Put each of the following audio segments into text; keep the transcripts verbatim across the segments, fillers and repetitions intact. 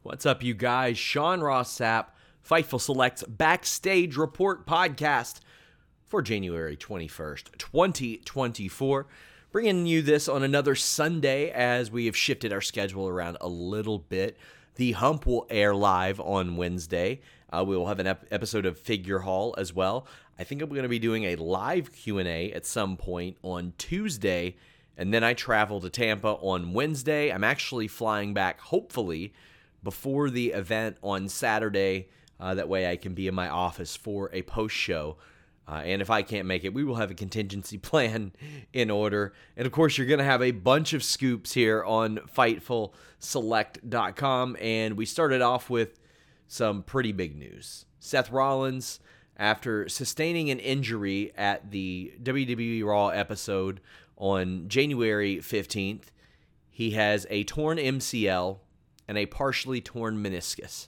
What's up, you guys? Sean Ross Sapp, Fightful Select's Backstage Report podcast for January twenty-first, twenty twenty-four. Bringing you this on another Sunday as we have shifted our schedule around a little bit. The Hump will air live on Wednesday. Uh, we will have an ep- episode of Figure Hall as well. I think I'm going to be doing a live Q and A at some point on Tuesday, and then I travel to Tampa on Wednesday. I'm actually flying back, hopefully, before the event on Saturday. Uh, that way I can be in my office for a post-show. Uh, and if I can't make it, we will have a contingency plan in order. And, of course, you're going to have a bunch of scoops here on Fightful Select dot com. And we started off with some pretty big news. Seth Rollins, after sustaining an injury at the W W E Raw episode on January fifteenth, he has a torn M C L and a partially torn meniscus.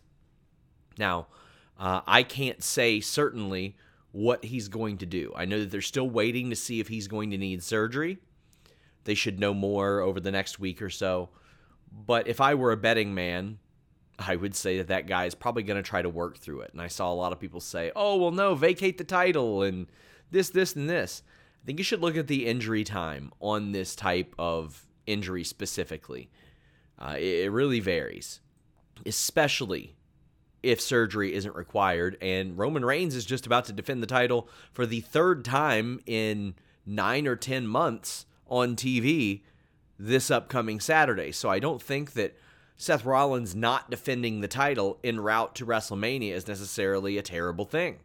Now, uh, I can't say certainly what he's going to do. I know that they're still waiting to see if he's going to need surgery. They should know more over the next week or so. But if I were a betting man, I would say that that guy is probably going to try to work through it. And I saw a lot of people say, oh, well, no, vacate the title and this, this, and this. I think you should look at the injury time on this type of injury specifically. Uh, it, it really varies, especially if surgery isn't required. And Roman Reigns is just about to defend the title for the third time in nine or ten months on T V this upcoming Saturday. So I don't think that Seth Rollins not defending the title en route to WrestleMania is necessarily a terrible thing.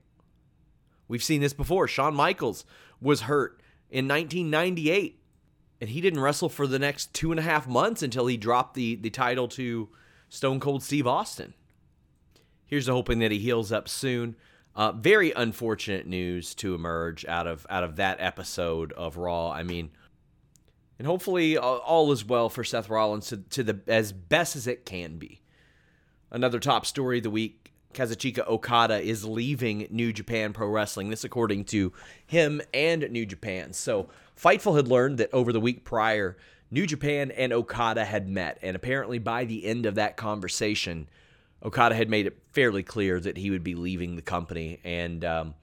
We've seen this before. Shawn Michaels was hurt in nineteen ninety-eight, and he didn't wrestle for the next two and a half months until he dropped the, the title to Stone Cold Steve Austin. Here's to hoping that he heals up soon. Uh, very unfortunate news to emerge out of out of that episode of Raw. I mean, and hopefully all, all is well for Seth Rollins to, to the as best as it can be. Another top story of the week, Kazuchika Okada is leaving New Japan Pro Wrestling. This according to him and New Japan. So Fightful had learned that over the week prior, New Japan and Okada had met. And apparently by the end of that conversation, Okada had made it fairly clear that he would be leaving the company. And um,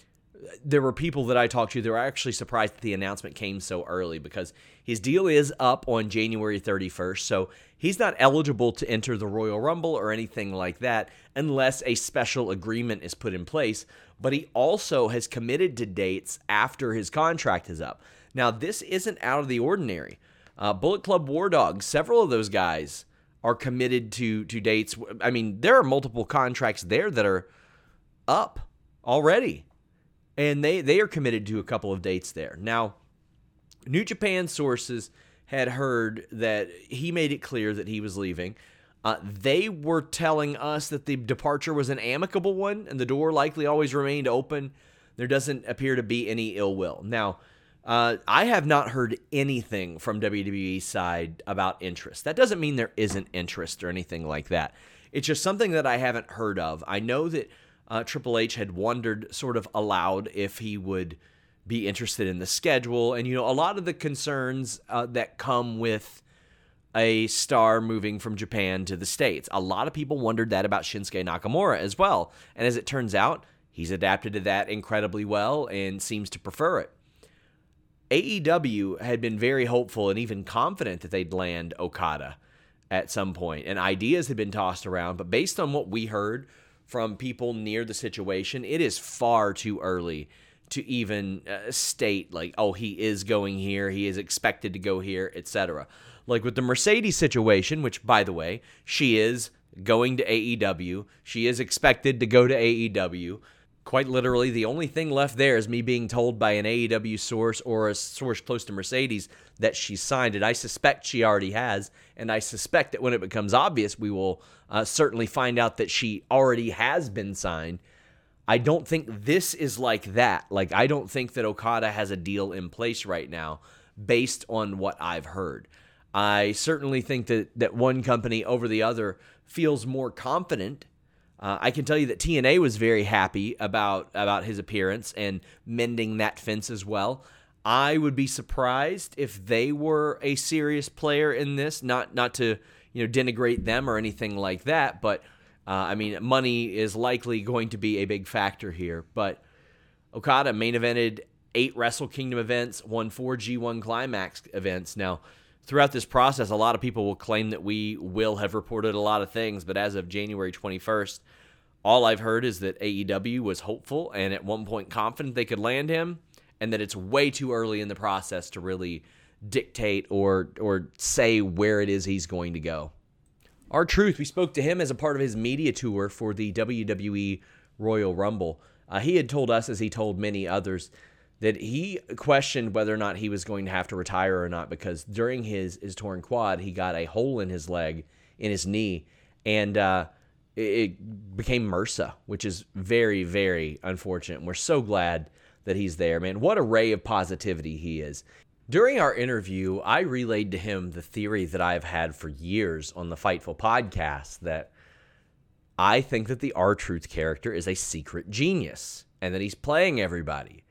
there were people that I talked to that were actually surprised that the announcement came so early because his deal is up on January thirty-first. So he's not eligible to enter the Royal Rumble or anything like that unless a special agreement is put in place. But he also has committed to dates after his contract is up. Now, this isn't out of the ordinary. Uh, Bullet Club War Dogs, several of those guys are committed to to dates. I mean, there are multiple contracts there that are up already, and they, they are committed to a couple of dates there. Now, New Japan sources had heard that he made it clear that he was leaving. Uh, they were telling us that the departure was an amicable one, and the door likely always remained open. There doesn't appear to be any ill will. Now, Uh, I have not heard anything from W W E's side about interest. That doesn't mean there isn't interest or anything like that. It's just something that I haven't heard of. I know that uh, Triple H had wondered sort of aloud if he would be interested in the schedule. And, you know, a lot of the concerns uh, that come with a star moving from Japan to the States. A lot of people wondered that about Shinsuke Nakamura as well. And as it turns out, he's adapted to that incredibly well and seems to prefer it. A E W had been very hopeful and even confident that they'd land Okada at some point, and ideas had been tossed around, but based on what we heard from people near the situation, it is far too early to even uh, state, like, oh, he is going here, he is expected to go here, et cetera. Like with the Mercedes situation, which, by the way, she is going to A E W, she is expected to go to A E W. Quite literally, the only thing left there is me being told by an A E W source or a source close to Mercedes that she's signed it. I suspect she already has, and I suspect that when it becomes obvious, we will uh, certainly find out that she already has been signed. I don't think this is like that. Like, I don't think that Okada has a deal in place right now based on what I've heard. I certainly think that, that one company over the other feels more confident. Uh, I can tell you that T N A was very happy about, about his appearance and mending that fence as well. I would be surprised if they were a serious player in this, not not to, you know, denigrate them or anything like that, but uh, I mean, money is likely going to be a big factor here. But Okada main evented eight Wrestle Kingdom events, won four G one Climax events. Now, throughout this process, a lot of people will claim that we will have reported a lot of things, but as of January twenty-first, all I've heard is that A E W was hopeful and at one point confident they could land him, and that it's way too early in the process to really dictate or or say where it is he's going to go. R-Truth, we spoke to him as a part of his media tour for the W W E Royal Rumble. Uh, he had told us, as he told many others, that he questioned whether or not he was going to have to retire or not, because during his, his torn quad, he got a hole in his leg, in his knee, and uh, it, it became MRSA, which is very, very unfortunate. And we're so glad that he's there, man. What a ray of positivity he is. During our interview, I relayed to him the theory that I've had for years on the Fightful podcast, that I think that the R-Truth character is a secret genius and that he's playing everybody.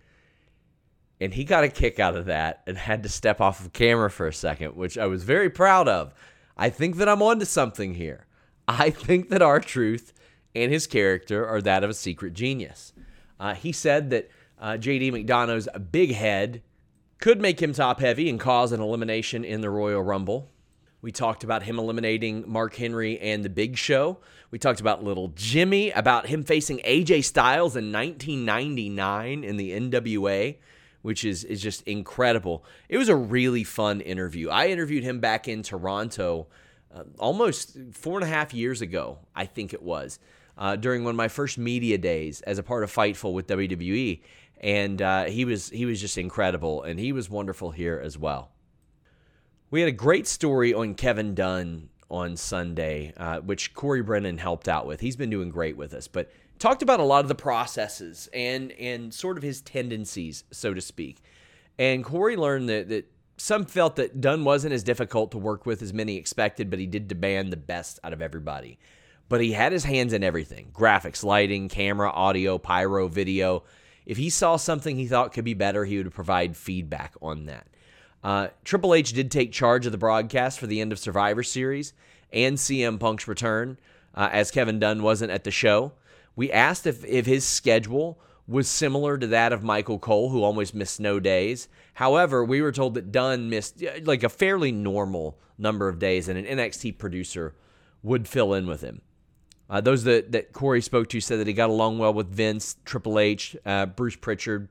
And he got a kick out of that and had to step off of camera for a second, which I was very proud of. I think that I'm onto something here. I think that R-Truth and his character are that of a secret genius. Uh, he said that uh, J D McDonough's big head could make him top heavy and cause an elimination in the Royal Rumble. We talked about him eliminating Mark Henry and The Big Show. We talked about Little Jimmy, about him facing A J Styles in nineteen ninety-nine in the N W A, which is, is just incredible. It was a really fun interview. I interviewed him back in Toronto uh, almost four and a half years ago, I think it was, uh, during one of my first media days as a part of Fightful with W W E. And uh, he was he was just incredible, and he was wonderful here as well. We had a great story on Kevin Dunn on Sunday, uh, which Corey Brennan helped out with. He's been doing great with us, but talked about a lot of the processes and and sort of his tendencies, so to speak. And Corey learned that, that some felt that Dunn wasn't as difficult to work with as many expected, but he did demand the best out of everybody. But he had his hands in everything: graphics, lighting, camera, audio, pyro, video. If he saw something he thought could be better, he would provide feedback on that. Uh, Triple H did take charge of the broadcast for the end of Survivor Series and C M Punk's return, uh, as Kevin Dunn wasn't at the show. We asked if, if his schedule was similar to that of Michael Cole, who almost missed snow days. However, we were told that Dunn missed like a fairly normal number of days, and an N X T producer would fill in with him. Uh, those that, that Corey spoke to said that he got along well with Vince, Triple H, uh, Bruce Pritchard,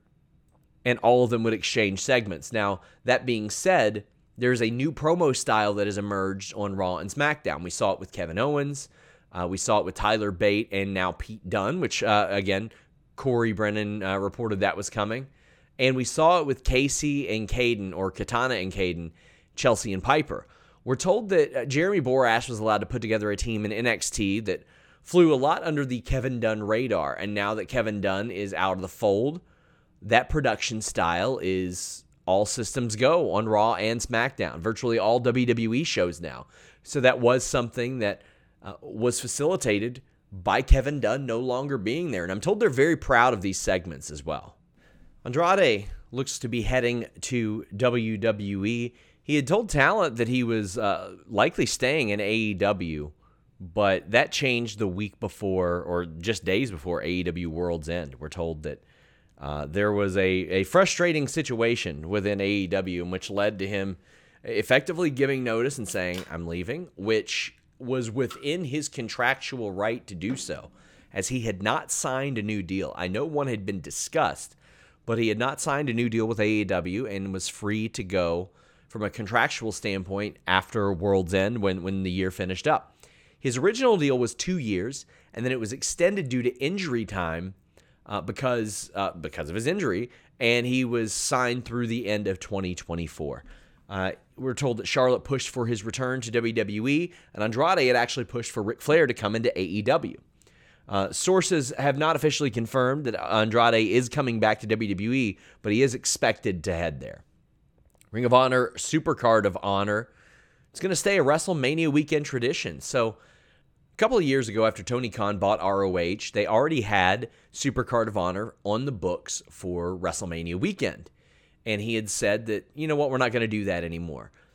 and all of them would exchange segments. Now, that being said, there's a new promo style that has emerged on Raw and SmackDown. We saw it with Kevin Owens. Uh, we saw it with Tyler Bate and now Pete Dunne, which, uh, again, Corey Brennan uh, reported that was coming. And we saw it with Casey and Caden, or Katana and Caden, Chelsea and Piper. We're told that uh, Jeremy Borash was allowed to put together a team in N X T that flew a lot under the Kevin Dunn radar. And now that Kevin Dunn is out of the fold, that production style is all systems go on Raw and SmackDown, virtually all W W E shows now. So that was something that uh, was facilitated by Kevin Dunn no longer being there. And I'm told they're very proud of these segments as well. Andrade looks to be heading to W W E. He had told Talent that he was uh, likely staying in A E W, but that changed the week before, or just days before A E W World's End. We're told that uh, there was a, a frustrating situation within A E W in which led to him effectively giving notice and saying, I'm leaving, which was within his contractual right to do so, as he had not signed a new deal. I know one had been discussed, but he had not signed a new deal with A E W and was free to go from a contractual standpoint after World's End when, when the year finished up. His original deal was two years, and then it was extended due to injury time uh, because uh, because of his injury, and he was signed through the end of twenty twenty-four. Uh, we're told that Charlotte pushed for his return to W W E, and Andrade had actually pushed for Ric Flair to come into A E W. Uh, sources have not officially confirmed that Andrade is coming back to W W E, but he is expected to head there. Ring of Honor Supercard of Honor. It's going to stay a WrestleMania weekend tradition. So a couple of years ago, after Tony Khan bought R O H, they already had Supercard of Honor on the books for WrestleMania weekend. And he had said that, you know what, we're not going to do that anymore.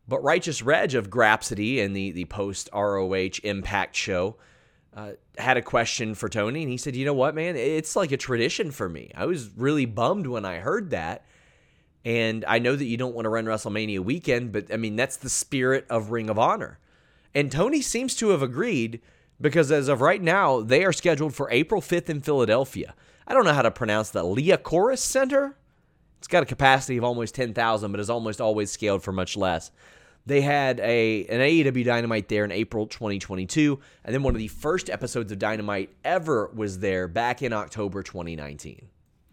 But Righteous Reg of Grapsody and the, the post-R O H Impact show uh, had a question for Tony, and he said, you know what, man? It's like a tradition for me. I was really bummed when I heard that, and I know that you don't want to run WrestleMania weekend, but, I mean, that's the spirit of Ring of Honor. And Tony seems to have agreed, because as of right now, they are scheduled for April fifth in Philadelphia. I don't know how to pronounce the Liacouras Center. It's got a capacity of almost ten thousand, but is almost always scaled for much less. They had a an A E W Dynamite there in April twenty twenty-two, and then one of the first episodes of Dynamite ever was there back in October twenty nineteen.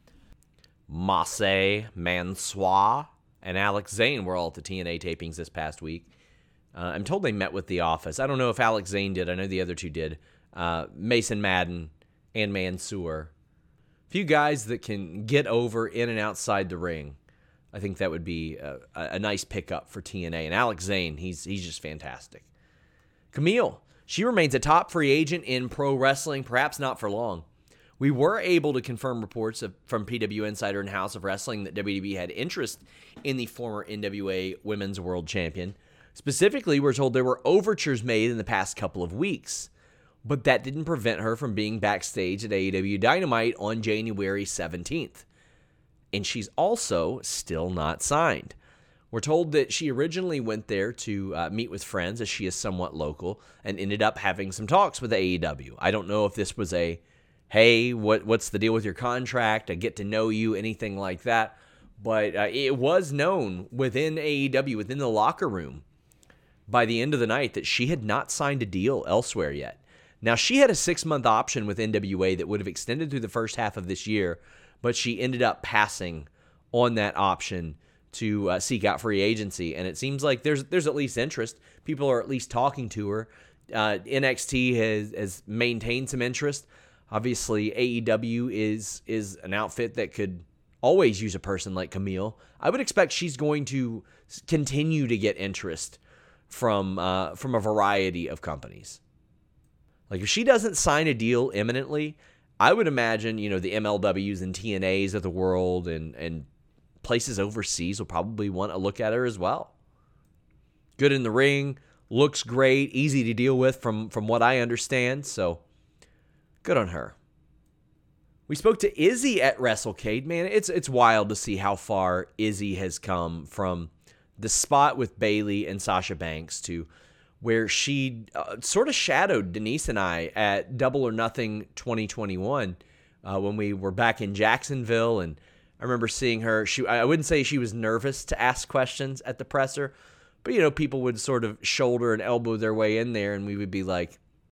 Massey Mansour and Alex Zane were all at the T N A tapings this past week. Uh, I'm told they met with The Office. I don't know if Alex Zane did. I know the other two did. Uh, Mason Madden and Mansour. Few guys that can get over in and outside the ring. I think that would be a, a nice pickup for T N A. And Alex Zane, he's he's just fantastic. Camille, she remains a top free agent in pro wrestling, perhaps not for long. We were able to confirm reports of, from P W Insider and House of Wrestling that W W E had interest in the former N W A Women's World Champion. Specifically, we're told there were overtures made in the past couple of weeks, but that didn't prevent her from being backstage at A E W Dynamite on January seventeenth. And she's also still not signed. We're told that she originally went there to uh, meet with friends, as she is somewhat local, and ended up having some talks with A E W. I don't know if this was a, hey, what what's the deal with your contract? I get to know you, anything like that. But uh, it was known within A E W, within the locker room, by the end of the night that she had not signed a deal elsewhere yet. Now, she had a six-month option with N W A that would have extended through the first half of this year, but she ended up passing on that option to uh, seek out free agency. And it seems like there's there's at least interest. People are at least talking to her. Uh, N X T has, has maintained some interest. Obviously, A E W is is an outfit that could always use a person like Camille. I would expect she's going to continue to get interest from uh, from a variety of companies. Like, if she doesn't sign a deal imminently, I would imagine, you know, the M L Ws and T N As of the world and, and places overseas will probably want to look at her as well. Good in the ring, looks great, easy to deal with from, from what I understand, so good on her. We spoke to Izzy at WrestleCade. Man, it's it's wild to see how far Izzy has come from the spot with Bayley and Sasha Banks to where she uh, sort of shadowed Denise and I at Double or Nothing twenty twenty-one uh, when we were back in Jacksonville. And I remember seeing her. She, I wouldn't say she was nervous to ask questions at the presser, but, you know, people would sort of shoulder and elbow their way in there, and we would be like,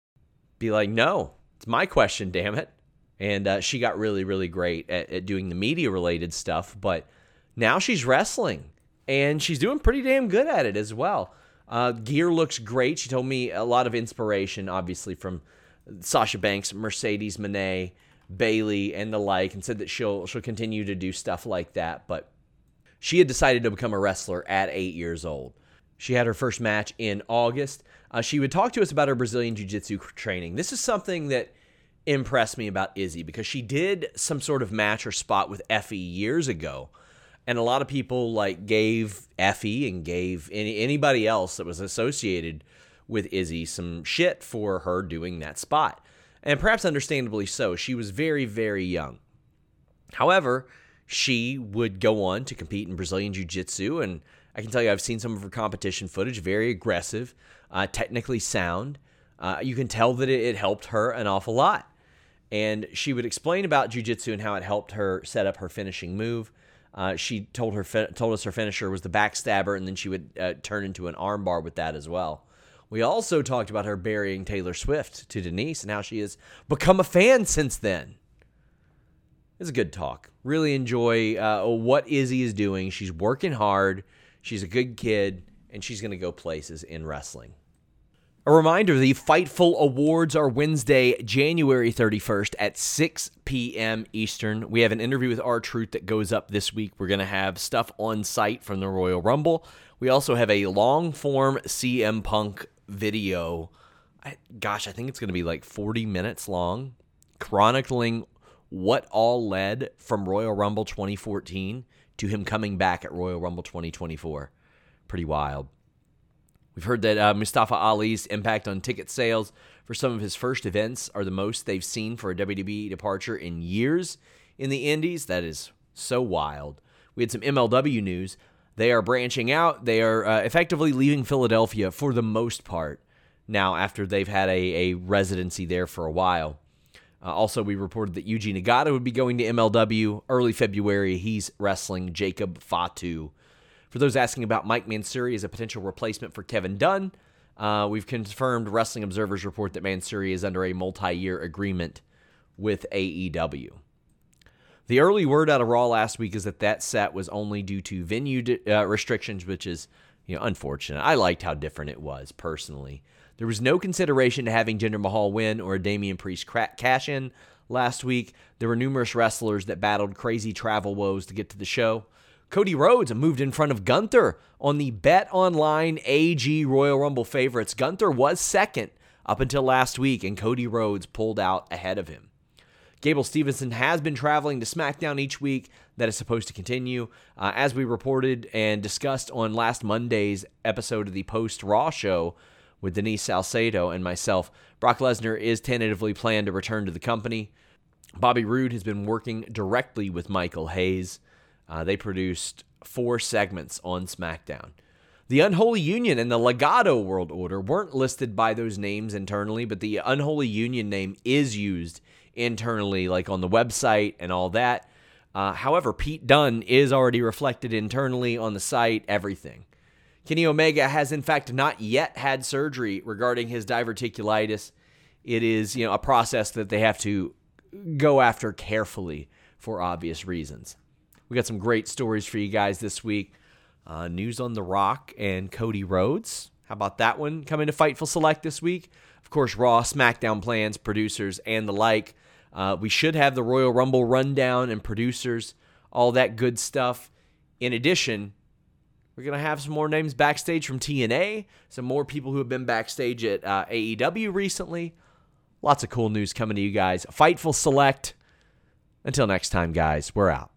be like, no, it's my question, damn it. And uh, she got really, really great at, at doing the media-related stuff, but now she's wrestling, and she's doing pretty damn good at it as well. Uh, gear looks great. She told me a lot of inspiration, obviously, from Sasha Banks, Mercedes Moné, Bayley, and the like, and said that she'll she'll continue to do stuff like that. But she had decided to become a wrestler at eight years old. She had her first match in August. Uh, she would talk to us about her Brazilian Jiu-Jitsu training. This is something that impressed me about Izzy, because she did some sort of match or spot with Effie years ago. And a lot of people like gave Effie and gave any, anybody else that was associated with Izzy some shit for her doing that spot. And perhaps understandably so. She was very, very young. However, she would go on to compete in Brazilian Jiu-Jitsu, and I can tell you I've seen some of her competition footage, very aggressive, uh, technically sound. Uh, you can tell that it, it helped her an awful lot. And she would explain about Jiu-Jitsu and how it helped her set up her finishing move. Uh, she told her told us her finisher was the backstabber, and then she would uh, turn into an armbar with that as well. We also talked about her burying Taylor Swift to Denise and how she has become a fan since then. It's a good talk. Really enjoy uh, what Izzy is doing. She's working hard. She's a good kid, and she's going to go places in wrestling. A reminder, the Fightful Awards are Wednesday, January thirty-first at six p.m. Eastern. We have an interview with R-Truth that goes up this week. We're going to have stuff on site from the Royal Rumble. We also have a long-form C M Punk video. I, gosh, I think it's going to be like forty minutes long, chronicling what all led from Royal Rumble twenty fourteen to him coming back at Royal Rumble twenty twenty-four. Pretty wild. We've heard that uh, Mustafa Ali's impact on ticket sales for some of his first events are the most they've seen for a W W E departure in years in the Indies. That is so wild. We had some M L W news. They are branching out. They are uh, effectively leaving Philadelphia for the most part now after they've had a, a residency there for a while. Uh, also, we reported that Yuji Nagata would be going to M L W early February. He's wrestling Jacob Fatu. For those asking about Mike Mansouri as a potential replacement for Kevin Dunn, uh, we've confirmed Wrestling Observer's report that Mansouri is under a multi-year agreement with A E W. The early word out of Raw last week is that that set was only due to venue uh, restrictions, which is, you know, unfortunate. I liked how different it was, personally. There was no consideration to having Jinder Mahal win or a Damian Priest cash-in last week. There were numerous wrestlers that battled crazy travel woes to get to the show. Cody Rhodes moved in front of Gunther on the BetOnline A G Royal Rumble favorites. Gunther was second up until last week, and Cody Rhodes pulled out ahead of him. Gable Stevenson has been traveling to SmackDown each week. That is supposed to continue. Uh, as we reported and discussed on last Monday's episode of the Post-Raw show with Denise Salcedo and myself, Brock Lesnar is tentatively planned to return to the company. Bobby Roode has been working directly with Michael Hayes. Uh, they produced four segments on SmackDown. The Unholy Union and the Legado World Order weren't listed by those names internally, but the Unholy Union name is used internally, like on the website and all that. Uh, however, Pete Dunne is already reflected internally on the site, everything. Kenny Omega has, in fact, not yet had surgery regarding his diverticulitis. It is, you know, a process that they have to go after carefully for obvious reasons. We got some great stories for you guys this week. Uh, news on The Rock and Cody Rhodes. How about that one coming to Fightful Select this week? Of course, Raw, SmackDown plans, producers, and the like. Uh, we should have the Royal Rumble rundown and producers, all that good stuff. In addition, we're going to have some more names backstage from T N A, some more people who have been backstage at uh, A E W recently. Lots of cool news coming to you guys. Fightful Select. Until next time, guys, we're out.